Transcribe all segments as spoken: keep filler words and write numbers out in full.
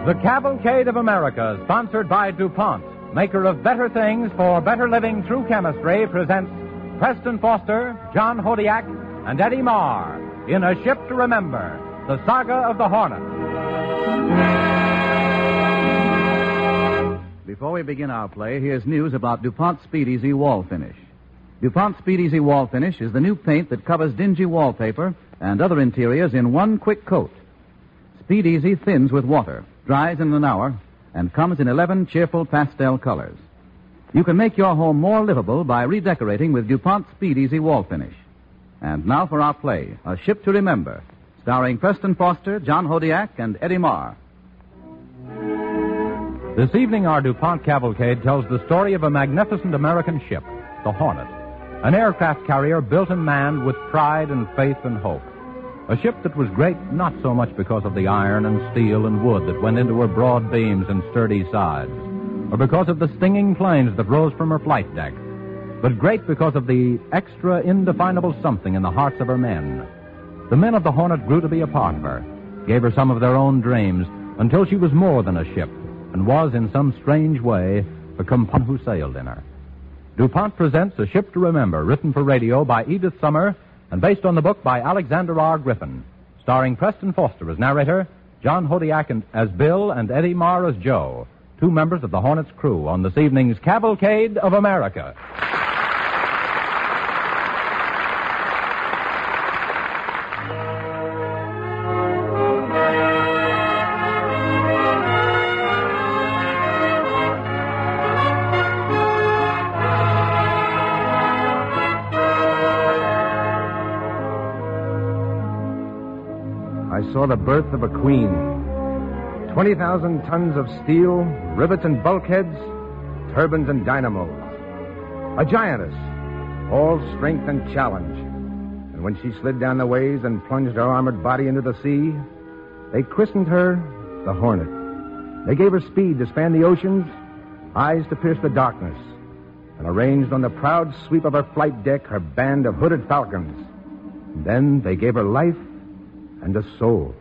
The Cavalcade of America, sponsored by DuPont, maker of better things for better living through chemistry, presents Preston Foster, John Hodiak, and Eddie Marr in A Ship to Remember, the saga of the Hornet. Before we begin our play, here's news about DuPont Speed Easy Wall Finish. DuPont Speed Easy Wall Finish is the new paint that covers dingy wallpaper and other interiors in one quick coat. Speed Easy thins with water, dries in an hour, and comes in eleven cheerful pastel colors. You can make your home more livable by redecorating with DuPont Speed Easy Wall Finish. And now for our play, A Ship to Remember, starring Preston Foster, John Hodiak, and Eddie Marr. This evening, our DuPont Cavalcade tells the story of a magnificent American ship, the Hornet, an aircraft carrier built and manned with pride and faith and hope. A ship that was great not so much because of the iron and steel and wood that went into her broad beams and sturdy sides, or because of the stinging planes that rose from her flight deck, but great because of the extra indefinable something in the hearts of her men. The men of the Hornet grew to be a part of her, gave her some of their own dreams, until she was more than a ship, and was, in some strange way, a companion who sailed in her. DuPont presents A Ship to Remember, written for radio by Edith Summer and based on the book by Alexander R. Griffin, starring Preston Foster as narrator, John Hodiak and, as Bill, and Eddie Marr as Joe, two members of the Hornet's crew on this evening's Cavalcade of America. I saw the birth of a queen. twenty thousand tons of steel, rivets and bulkheads, turbines and dynamos. A giantess, all strength and challenge. And when she slid down the ways and plunged her armored body into the sea, they christened her the Hornet. They gave her speed to span the oceans, eyes to pierce the darkness, and arranged on the proud sweep of her flight deck her band of hooded falcons. And then they gave her life and a soul.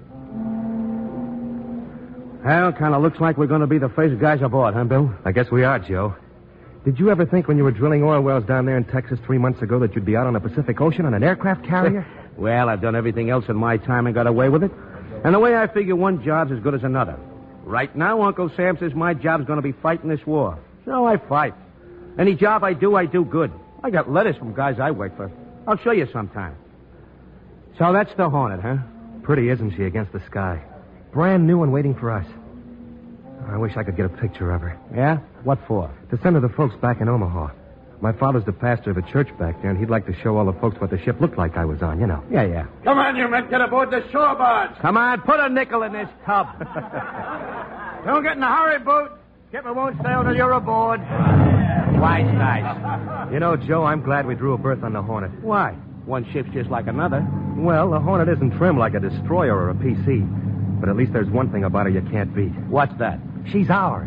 Well, kind of looks like we're going to be the first guys aboard, huh, Bill? I guess we are, Joe. Did you ever think when you were drilling oil wells down there in Texas three months ago that you'd be out on the Pacific Ocean on an aircraft carrier? Well, I've done everything else in my time and got away with it. And the way I figure, one job's as good as another. Right now, Uncle Sam says my job's going to be fighting this war. So I fight. Any job I do, I do good. I got letters from guys I work for. I'll show you sometime. So that's the Hornet, huh? Pretty, isn't she, against the sky? Brand new and waiting for us. I wish I could get a picture of her. Yeah? What for? To send to the folks back in Omaha. My father's the pastor of a church back there, and he'd like to show all the folks what the ship looked like I was on, you know. Yeah, yeah. Come on, you men, get aboard the shore barge. Come on, put a nickel in this tub. Don't get in a hurry, Boot. Skipper won't sail till you're aboard. Wise guys. You know, Joe, I'm glad we drew a berth on the Hornet. Why? One ship's just like another. Well, the Hornet isn't trimmed like a destroyer or a P C. But at least there's one thing about her you can't beat. What's that? She's ours.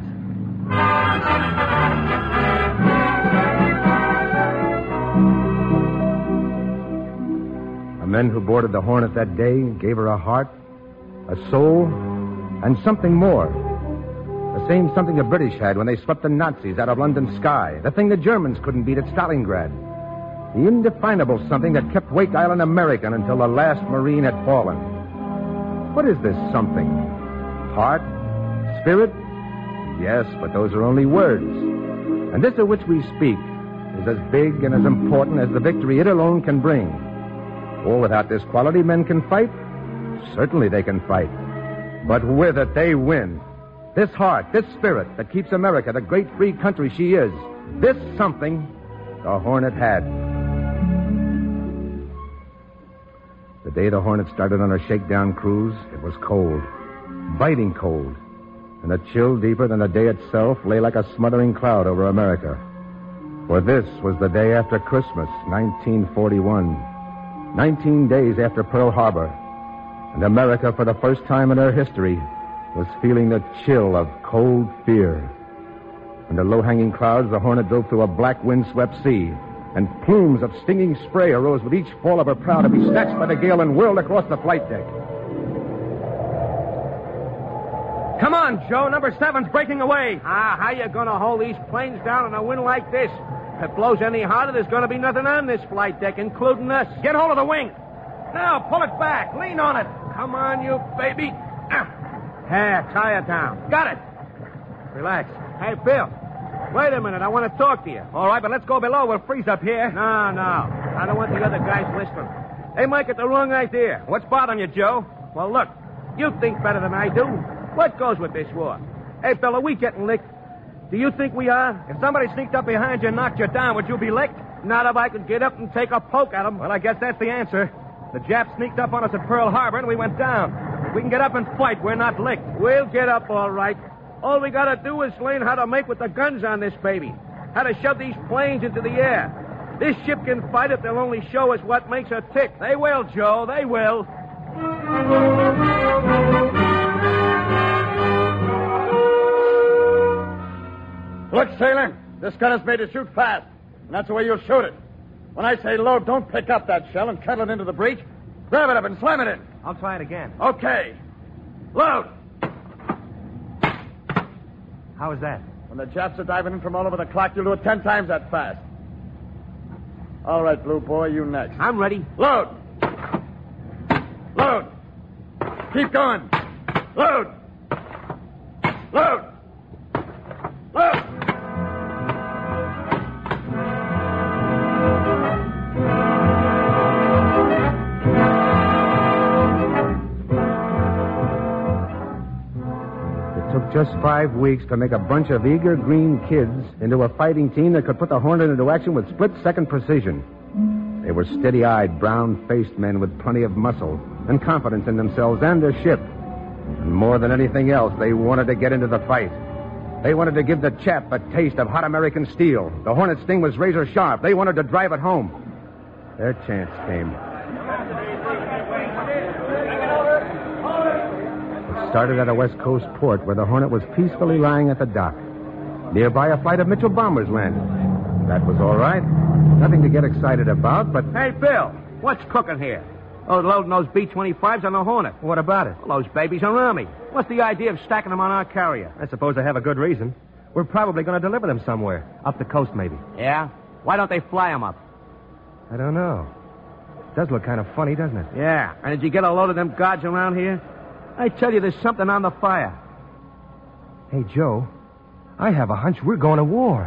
The men who boarded the Hornet that day gave her a heart, a soul, and something more. The same something the British had when they swept the Nazis out of London sky. The thing the Germans couldn't beat at Stalingrad. The indefinable something that kept Wake Island American until the last Marine had fallen. What is this something? Heart? Spirit? Yes, but those are only words. And this of which we speak is as big and as important as the victory it alone can bring. Or without this quality, men can fight? Certainly they can fight. But with it, they win. This heart, this spirit that keeps America the great free country she is, this something the Hornet had. The day the Hornet started on her shakedown cruise, it was cold, biting cold, and a chill deeper than the day itself lay like a smothering cloud over America. For this was the day after Christmas, nineteen forty-one, nineteen days after Pearl Harbor, and America, for the first time in her history, was feeling the chill of cold fear. Under low-hanging clouds, the Hornet drove through a black wind-swept sea, and plumes of stinging spray arose with each fall of her prow to be snatched by the gale and whirled across the flight deck. Come on, Joe. Number seven's breaking away. Ah, how you gonna hold these planes down in a wind like this? If it blows any harder, there's gonna be nothing on this flight deck, including us. Get hold of the wing. Now, pull it back. Lean on it. Come on, you baby. Ah. Here, tie it down. Got it. Relax. Hey, Bill. Wait a minute. I want to talk to you. All right, but let's go below. We'll freeze up here. No, no. I don't want the other guys listening. They might get the wrong idea. What's bothering you, Joe? Well, look. You think better than I do. What goes with this war? Hey, Bill, are we getting licked? Do you think we are? If somebody sneaked up behind you and knocked you down, would you be licked? Not if I could get up and take a poke at them. Well, I guess that's the answer. The Japs sneaked up on us at Pearl Harbor, and we went down. If we can get up and fight, we're not licked. We'll get up all right. All we gotta do is learn how to make with the guns on this baby. How to shove these planes into the air. This ship can fight if they'll only show us what makes her tick. They will, Joe. They will. Look, sailor, this gun is made to shoot fast, and that's the way you'll shoot it. When I say load, don't pick up that shell and kettle it into the breech. Grab it up and slam it in. I'll try it again. Okay. Load. How is that? When the Japs are diving in from all over the clock, you'll do it ten times that fast. All right, Blue Boy, you next. I'm ready. Load. Load. Keep going. Load. Load. Load. Just five weeks to make a bunch of eager green kids into a fighting team that could put the Hornet into action with split-second precision. They were steady-eyed, brown-faced men with plenty of muscle and confidence in themselves and their ship. And more than anything else, they wanted to get into the fight. They wanted to give the chap a taste of hot American steel. The Hornet sting was razor sharp. They wanted to drive it home. Their chance came. Started at a West Coast port where the Hornet was peacefully lying at the dock. Nearby, a flight of Mitchell bombers landed. That was all right. Nothing to get excited about, but... Hey, Bill, what's cooking here? Oh, loading those B twenty-fives on the Hornet. What about it? Well, those babies are on me. What's the idea of stacking them on our carrier? I suppose they have a good reason. We're probably going to deliver them somewhere. Up the coast, maybe. Yeah? Why don't they fly them up? I don't know. It does look kind of funny, doesn't it? Yeah. And did you get a load of them guards around here? I tell you, there's something on the fire. Hey, Joe, I have a hunch we're going to war.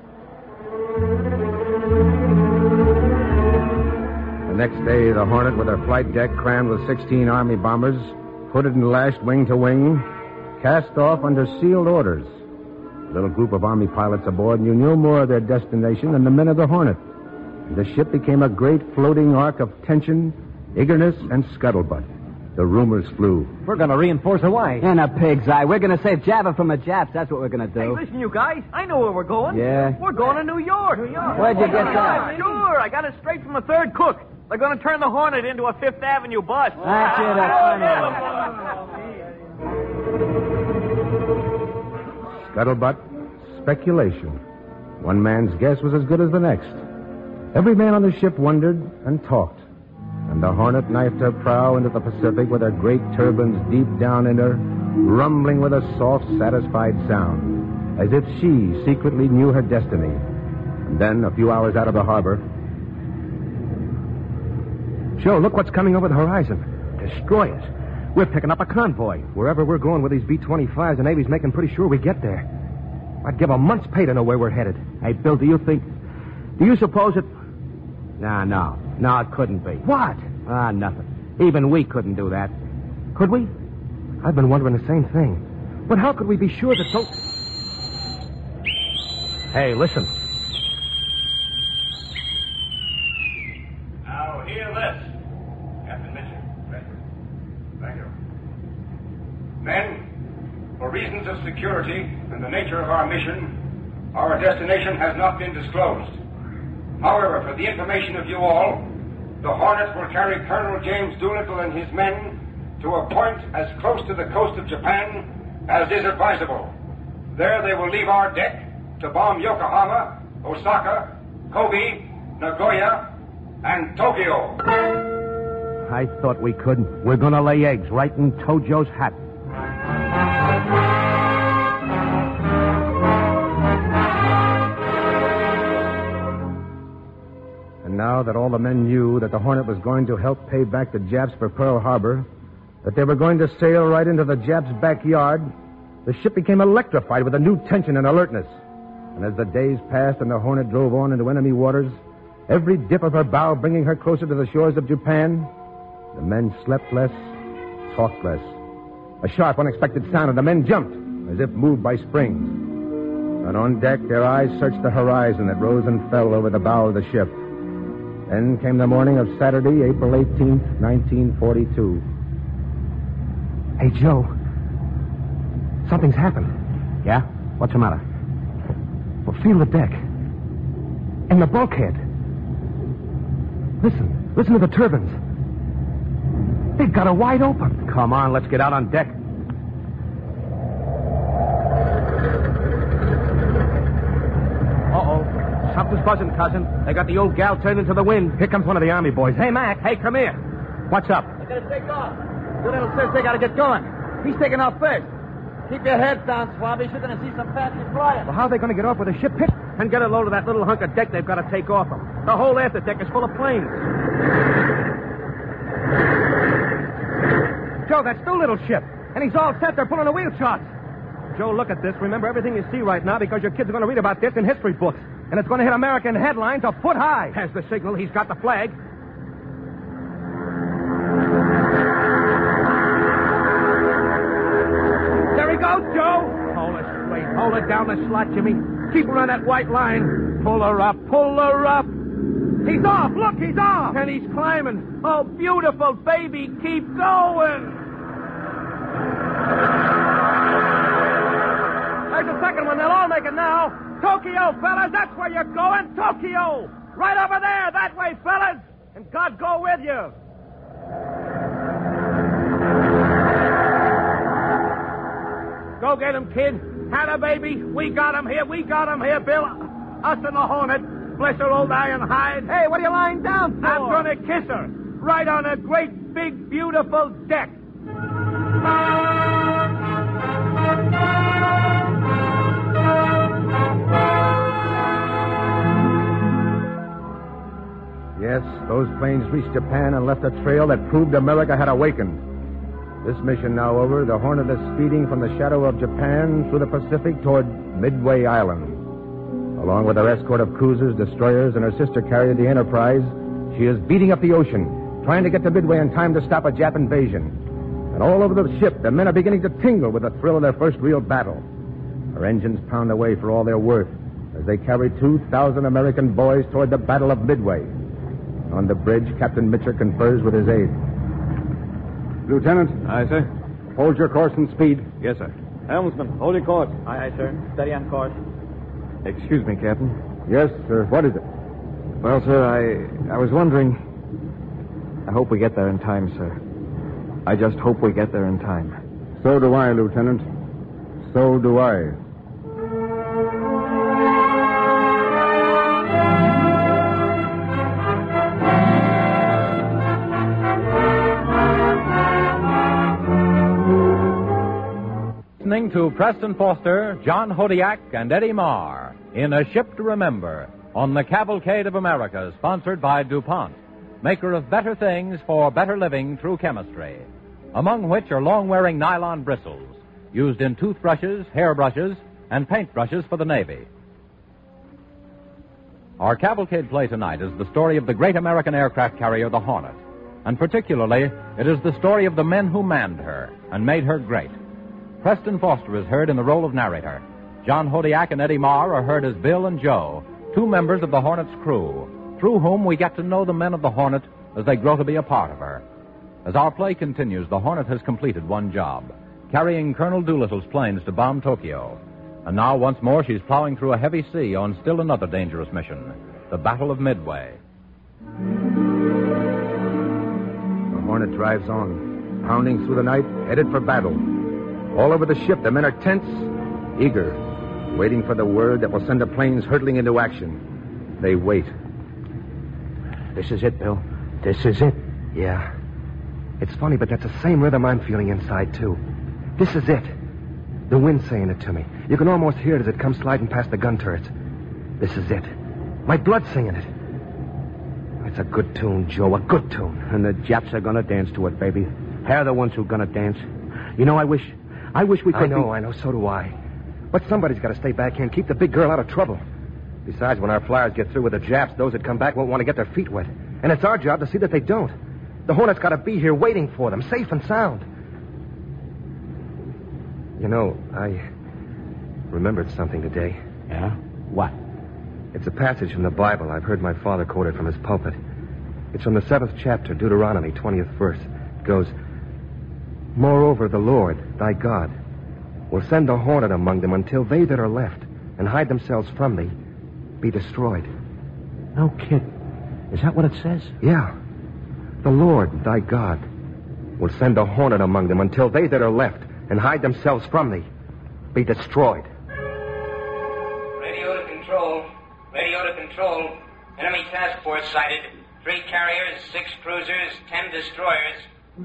The next day, the Hornet, with her flight deck crammed with sixteen Army bombers, hooded and lashed wing to wing, cast off under sealed orders. A little group of Army pilots aboard knew no more of their destination than the men of the Hornet. And the ship became a great floating arc of tension, eagerness, and scuttlebutt. The rumors flew. We're going to reinforce Hawaii. In a pig's eye. We're going to save Java from the Japs. That's what we're going to do. Hey, listen, you guys. I know where we're going. Yeah? We're going to New York. New York. Where'd you get that? Sure. I got it straight from the third cook. They're going to turn the Hornet into a Fifth Avenue bus. That's it. That's Scuttlebutt, speculation. One man's guess was as good as the next. Every man on the ship wondered and talked. And the Hornet knifed her prow into the Pacific with her great turbines deep down in her, rumbling with a soft, satisfied sound, as if she secretly knew her destiny. And then, a few hours out of the harbor... Joe, look what's coming over the horizon. Destroyers. We're picking up a convoy. Wherever we're going with these B twenty-fives, the Navy's making pretty sure we get there. I'd give a month's pay to know where we're headed. Hey, Bill, do you think... Do you suppose it... Nah, no. No, it couldn't be. What? Ah, nothing. Even we couldn't do that. Could we? I've been wondering the same thing. But how could we be sure that those... Hey, listen. Now, hear this. Captain Mitchell. Thank you. Thank you. Men, for reasons of security and the nature of our mission, our destination has not been disclosed. However, for the information of you all, the Hornet will carry Colonel James Doolittle and his men to a point as close to the coast of Japan as is advisable. There they will leave our deck to bomb Yokohama, Osaka, Kobe, Nagoya, and Tokyo. I thought we couldn't. We're going to lay eggs right in Tojo's hat. And now that all the men knew that the Hornet was going to help pay back the Japs for Pearl Harbor, that they were going to sail right into the Japs' backyard, the ship became electrified with a new tension and alertness. And as the days passed and the Hornet drove on into enemy waters, every dip of her bow bringing her closer to the shores of Japan, the men slept less, talked less. A sharp, unexpected sound, and the men jumped, as if moved by springs. And on deck, their eyes searched the horizon that rose and fell over the bow of the ship. Then came the morning of Saturday, April eighteenth, nineteen forty-two. Hey, Joe. Something's happened. Yeah? What's the matter? Well, feel the deck. And the bulkhead. Listen. Listen to the turbines. They've got her wide open. Come on, let's get out on deck. Uh-oh. Something's buzzing, cousin. They got the old gal turned into the wind. Here comes one of the Army boys. Hey, Mac. Hey, come here. What's up? They gotta take off. The little sis, they gotta get going. He's taking off first. Keep your heads down, Swabbies. You're gonna see some fancy flying. Well, how are they going to get off with a ship pitch? And get a load of that little hunk of deck they've got to take off them. The whole after deck is full of planes. Joe, that's Doolittle's ship. And he's all set. They're pulling the wheel shots. Joe, look at this. Remember everything you see right now because your kids are going to read about this in history books. And it's going to hit American headlines a foot high. Has the signal. He's got the flag. There he goes, Joe. Hold her straight. Hold her down the slot, Jimmy. Keep her on that white line. Pull her up. Pull her up. He's off. Look, he's off. And he's climbing. Oh, beautiful baby. Keep going. There's the second one. They'll all make it now. Tokyo, fellas. That's where you're going. Tokyo. Right over there. That way, fellas. And God go with you. Go get him, kid. Had a baby. We got him here. We got him here, Bill. Us and the Hornet. Bless her old iron hide. Hey, what are you lying down for? I'm going to kiss her. Right on a great, big, beautiful deck. Yes, those planes reached Japan and left a trail that proved America had awakened. This mission now over, the Hornet is speeding from the shadow of Japan through the Pacific toward Midway Island. Along with her escort of cruisers, destroyers, and her sister carrier, the Enterprise, she is beating up the ocean, trying to get to Midway in time to stop a Jap invasion. And all over the ship, the men are beginning to tingle with the thrill of their first real battle. Her engines pound away for all they're worth as they carry two thousand American boys toward the Battle of Midway. On the bridge, Captain Mitcher confers with his aide. Lieutenant. Aye, sir. Hold your course and speed. Yes, sir. Helmsman, hold your course. Aye, aye, sir. Steady on course. Excuse me, Captain. Yes, sir. What is it? Well, sir, I I was wondering. I hope we get there in time, sir. I just hope we get there in time. So do I, Lieutenant. So do I. Listening to Preston Foster, John Hodiak, and Eddie Marr in A Ship to Remember on the Cavalcade of America, sponsored by DuPont, maker of better things for better living through chemistry, among which are long-wearing nylon bristles used in toothbrushes, hairbrushes, and paintbrushes for the Navy. Our Cavalcade play tonight is the story of the great American aircraft carrier, the Hornet, and particularly, it is the story of the men who manned her and made her great. Preston Foster is heard in the role of narrator. John Hodiak and Eddie Marr are heard as Bill and Joe, two members of the Hornet's crew, through whom we get to know the men of the Hornet as they grow to be a part of her. As our play continues, the Hornet has completed one job, carrying Colonel Doolittle's planes to bomb Tokyo. And now, once more, she's plowing through a heavy sea on still another dangerous mission, the Battle of Midway. The Hornet drives on, pounding through the night, headed for battle. All over the ship, the men are tense, eager, waiting for the word that will send the planes hurtling into action. They wait. This is it, Bill. This is it. Yeah. It's funny, but that's the same rhythm I'm feeling inside, too. This is it. The wind's saying it to me. You can almost hear it as it comes sliding past the gun turrets. This is it. My blood's singing it. It's a good tune, Joe, a good tune. And the Japs are gonna dance to it, baby. They're the ones who are gonna dance. You know, I wish... I wish we could I know, be... I know, so do I. But somebody's got to stay back here and keep the big girl out of trouble. Besides, when our flyers get through with the Japs, those that come back won't want to get their feet wet. And it's our job to see that they don't. The Hornet's got to be here waiting for them, safe and sound. You know, I remembered something today. Yeah? What? It's a passage from the Bible. I've heard my father quote it from his pulpit. It's from the seventh chapter, Deuteronomy, twentieth verse. It goes, "Moreover, the Lord, thy God, will send a hornet among them until they that are left and hide themselves from thee be destroyed." No kid. Is that what it says? Yeah. The Lord, thy God, will send a hornet among them until they that are left and hide themselves from thee be destroyed. Radio to control. Radio to control. Enemy task force sighted. Three carriers, six cruisers, ten destroyers.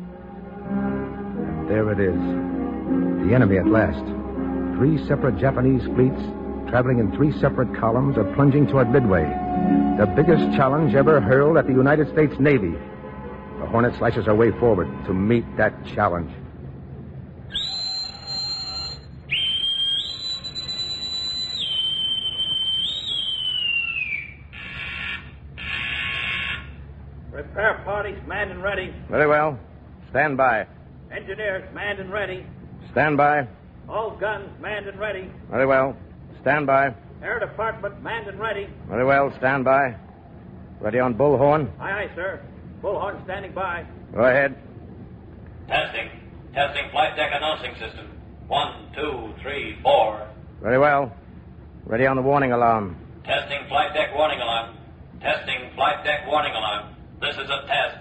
There it is. The enemy at last. Three separate Japanese fleets, traveling in three separate columns, are plunging toward Midway. The biggest challenge ever hurled at the United States Navy. The Hornet slashes her way forward to meet that challenge. Repair parties manned and ready. Very well. Stand by. Engineers manned and ready. Stand by. All guns manned and ready. Very well. Stand by. Air Department manned and ready. Very well. Stand by. Ready on bullhorn? Aye, aye, sir. Bullhorn standing by. Go ahead. Testing. Testing flight deck announcing system. One, two, three, four. Very well. Ready on the warning alarm. Testing flight deck warning alarm. Testing flight deck warning alarm. This is a test.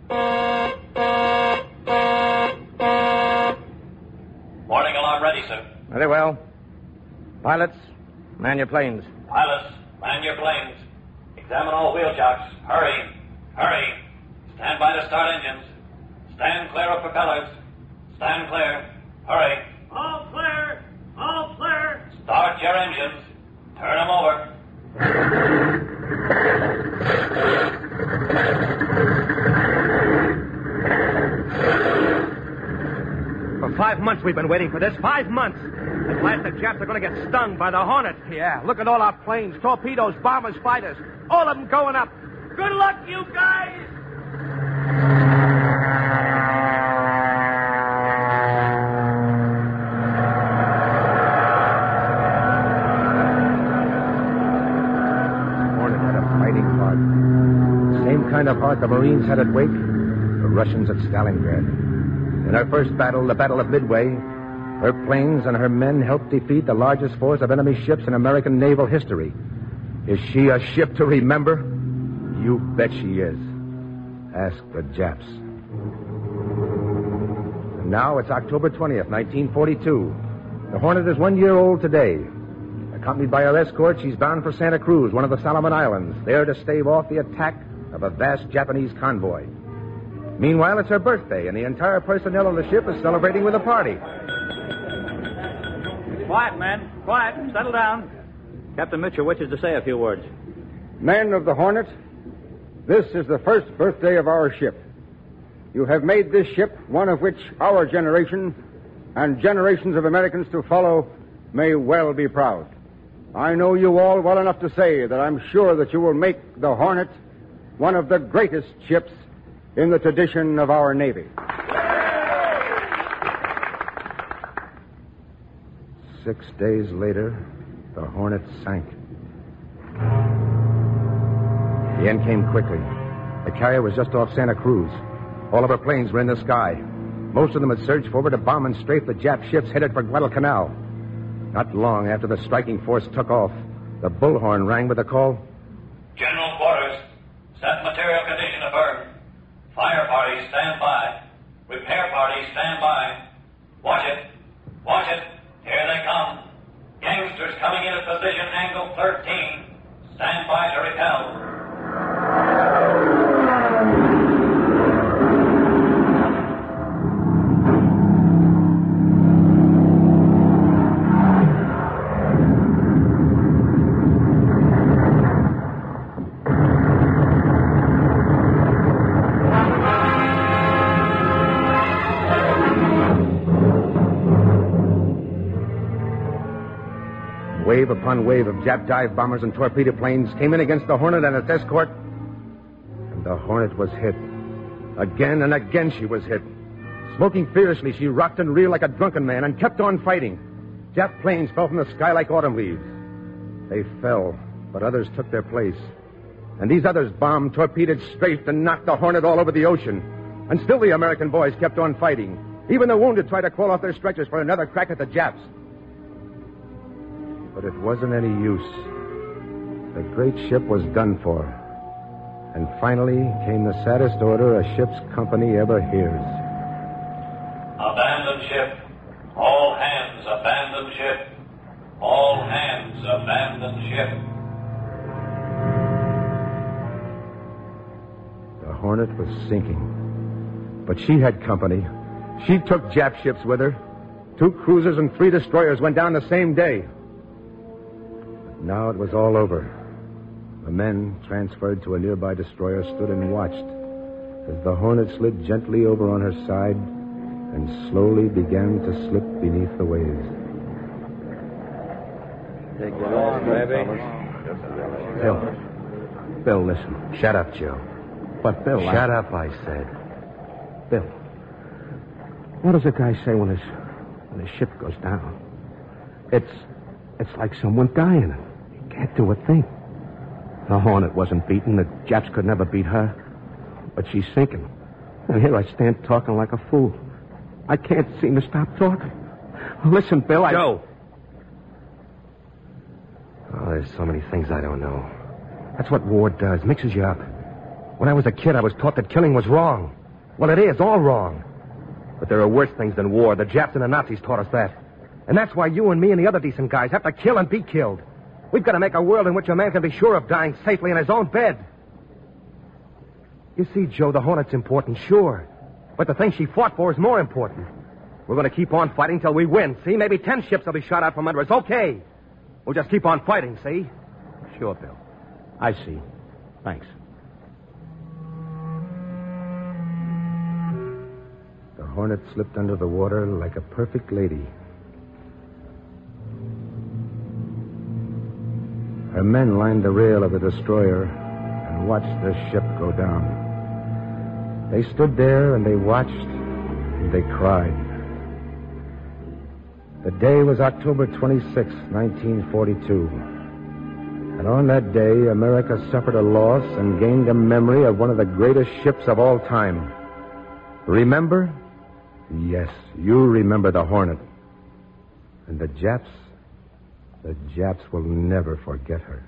Warning alarm ready, sir. Very well. Pilots, man your planes. Pilots, man your planes. Examine all wheel chocks. Hurry. Hurry. Stand by to start engines. Stand clear of propellers. Stand clear. Hurry. All clear. All clear. Start your engines. Turn them over. For five months we've been waiting for this. Five months. At last the Japs are going to get stung by the Hornet. Yeah, look at all our planes, torpedoes, bombers, fighters. All of them going up. Good luck, you guys. Hornet had a fighting heart. Same kind of heart the Marines had at Wake, the Russians at Stalingrad. In her first battle, the Battle of Midway, her planes and her men helped defeat the largest force of enemy ships in American naval history. Is she a ship to remember? You bet she is. Ask the Japs. And now it's October twentieth, nineteen forty-two. The Hornet is one year old today. Accompanied by her escort, she's bound for Santa Cruz, one of the Solomon Islands, there to stave off the attack of a vast Japanese convoy. Meanwhile, it's her birthday, and the entire personnel of the ship is celebrating with a party. Quiet, men. Quiet. Settle down. Captain Mitchell wishes to say a few words. Men of the Hornet, this is the first birthday of our ship. You have made this ship one of which our generation and generations of Americans to follow may well be proud. I know you all well enough to say that I'm sure that you will make the Hornet one of the greatest ships in the tradition of our Navy. Six days later, the Hornet sank. The end came quickly. The carrier was just off Santa Cruz. All of her planes were in the sky. Most of them had surged forward to bomb and strafe the Jap ships headed for Guadalcanal. Not long after the striking force took off, the bullhorn rang with the call. General quarters. Set material condition affirmed. Fire parties stand by. Repair parties stand by. Watch it. Watch it. Here they come. Gangsters coming in at position angle thirteen. Stand by to repel. Wave upon wave of Jap dive bombers and torpedo planes came in against the Hornet and its escort. And the Hornet was hit. Again and again she was hit. Smoking fiercely, she rocked and reeled like a drunken man and kept on fighting. Jap planes fell from the sky like autumn leaves. They fell, but others took their place. And these others bombed, torpedoed, strafed, and knocked the Hornet all over the ocean. And still the American boys kept on fighting. Even the wounded tried to crawl off their stretchers for another crack at the Japs. But it wasn't any use. The great ship was done for. And finally came the saddest order a ship's company ever hears. Abandon ship. All hands abandon ship. All hands abandon ship. The Hornet was sinking. But she had company. She took Jap ships with her. Two cruisers and three destroyers went down the same day. But now it was all over. The men, transferred to a nearby destroyer, stood and watched as the Hornet slid gently over on her side and slowly began to slip beneath the waves. Take it on, baby. Bill. Bill, listen. Shut up, Joe. But, Bill, Shut I... up, I said. Bill, what does a guy say when his when his ship goes down? It's it's like someone dying. He can't do a thing. The Hornet wasn't beaten. The Japs could never beat her. But she's sinking. And here I stand talking like a fool. I can't seem to stop talking. Listen, Bill, I... Joe! Oh, there's so many things I don't know. That's what war does. Mixes you up. When I was a kid, I was taught that killing was wrong. Well, it is, all wrong. But there are worse things than war. The Japs and the Nazis taught us that. And that's why you and me and the other decent guys have to kill and be killed. We've got to make a world in which a man can be sure of dying safely in his own bed. You see, Joe, the Hornet's important, sure. But the thing she fought for is more important. We're going to keep on fighting till we win, see? Maybe ten ships will be shot out from under us. Okay. We'll just keep on fighting, see? Sure, Bill. I see. Thanks. The Hornet slipped under the water like a perfect lady. Her men lined the rail of the destroyer and watched their ship go down. They stood there and they watched and they cried. The day was October twenty-sixth, nineteen forty-two. And on that day, America suffered a loss and gained a memory of one of the greatest ships of all time. Remember? Yes, you remember the Hornet. And the Japs, the Japs will never forget her.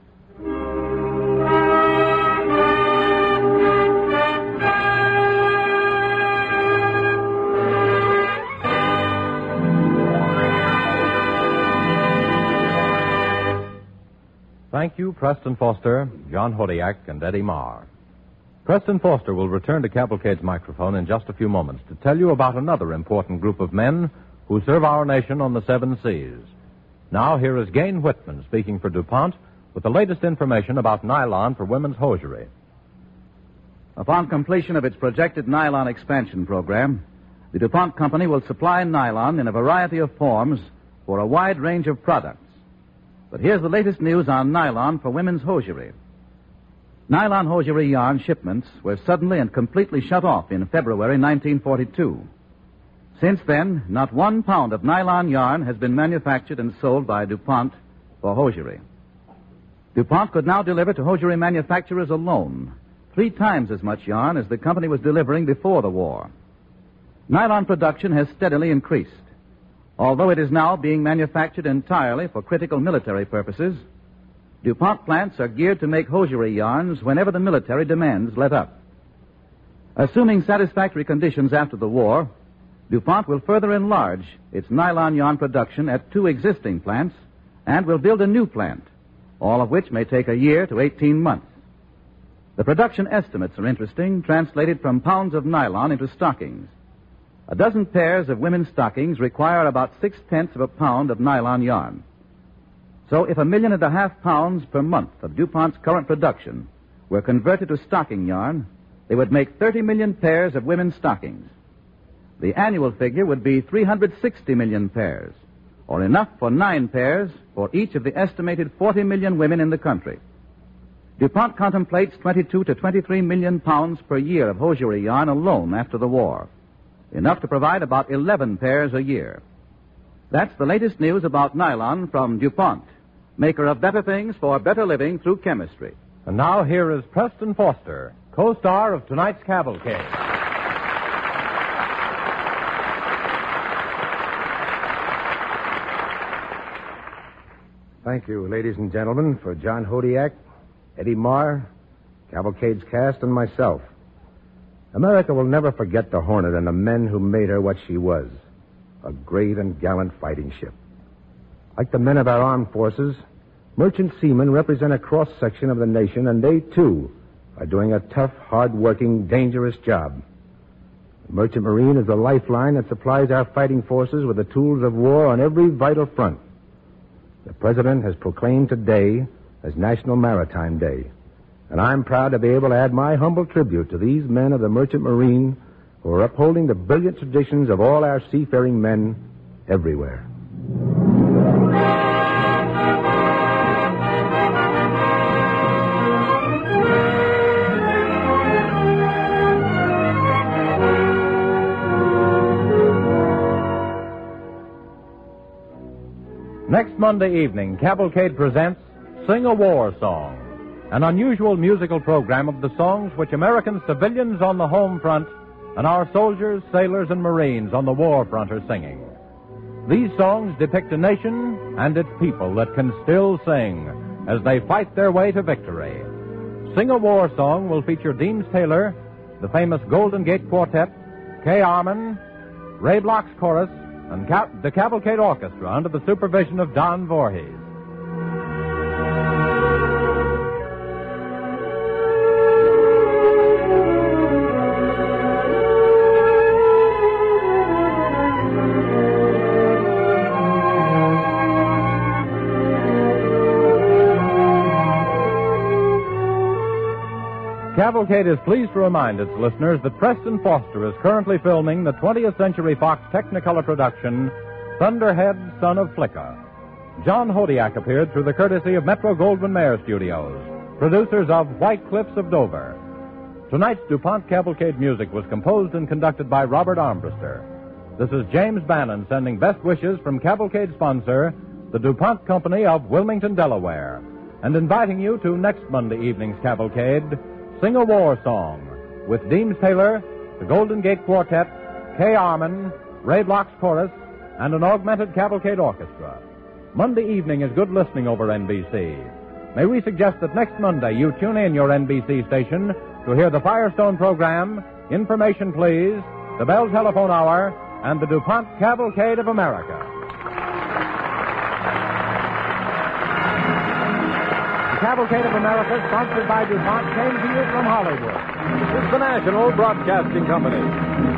Thank you, Preston Foster, John Hodiak, and Eddie Marr. Preston Foster will return to Cavalcade's microphone in just a few moments to tell you about another important group of men who serve our nation on the seven seas. Now, here is Gain Whitman speaking for DuPont with the latest information about nylon for women's hosiery. Upon completion of its projected nylon expansion program, the DuPont Company will supply nylon in a variety of forms for a wide range of products. But here's the latest news on nylon for women's hosiery. Nylon hosiery yarn shipments were suddenly and completely shut off in February nineteen forty-two. Since then, not one pound of nylon yarn has been manufactured and sold by DuPont for hosiery. DuPont could now deliver to hosiery manufacturers alone three times as much yarn as the company was delivering before the war. Nylon production has steadily increased. Although it is now being manufactured entirely for critical military purposes, DuPont plants are geared to make hosiery yarns whenever the military demands let up. Assuming satisfactory conditions after the war, DuPont will further enlarge its nylon yarn production at two existing plants and will build a new plant, all of which may take a year to eighteen months. The production estimates are interesting, translated from pounds of nylon into stockings. A dozen pairs of women's stockings require about six-tenths of a pound of nylon yarn. So if a million and a half pounds per month of DuPont's current production were converted to stocking yarn, they would make thirty million pairs of women's stockings. The annual figure would be three hundred sixty million pairs, or enough for nine pairs for each of the estimated forty million women in the country. DuPont contemplates twenty-two to twenty-three million pounds per year of hosiery yarn alone after the war, enough to provide about eleven pairs a year. That's the latest news about nylon from DuPont, maker of better things for better living through chemistry. And now here is Preston Foster, co-star of tonight's Cavalcade. Thank you, ladies and gentlemen, for John Hodiak, Eddie Marr, Cavalcade's cast, and myself. America will never forget the Hornet and the men who made her what she was, a great and gallant fighting ship. Like the men of our armed forces, merchant seamen represent a cross-section of the nation, and they, too, are doing a tough, hard-working, dangerous job. The merchant marine is the lifeline that supplies our fighting forces with the tools of war on every vital front. The President has proclaimed today as National Maritime Day, and I'm proud to be able to add my humble tribute to these men of the merchant marine who are upholding the brilliant traditions of all our seafaring men everywhere. Next Monday evening, Cavalcade presents Sing a War Song, an unusual musical program of the songs which American civilians on the home front and our soldiers, sailors, and Marines on the war front are singing. These songs depict a nation and its people that can still sing as they fight their way to victory. Sing a War Song will feature Deems Taylor, the famous Golden Gate Quartet, Kay Arman, Ray Bloch's Chorus, and Cap- the Cavalcade Orchestra under the supervision of Don Voorhees. Cavalcade is pleased to remind its listeners that Preston Foster is currently filming the twentieth Century Fox Technicolor production, Thunderhead, Son of Flicka. John Hodiak appeared through the courtesy of Metro-Goldwyn-Mayer Studios, producers of White Cliffs of Dover. Tonight's DuPont Cavalcade music was composed and conducted by Robert Armbruster. This is James Bannon sending best wishes from Cavalcade sponsor, the DuPont Company of Wilmington, Delaware, and inviting you to next Monday evening's Cavalcade, Sing a War Song, with Deems Taylor, the Golden Gate Quartet, Kay Arman, Ray Bloch's Chorus, and an augmented Cavalcade Orchestra. Monday evening is good listening over N B C. May we suggest that next Monday you tune in your N B C station to hear the Firestone program, Information Please, the Bell Telephone Hour, and the DuPont Cavalcade of America. Cavalcade of America, sponsored by DuPont, came to you from Hollywood. This is the National Broadcasting Company.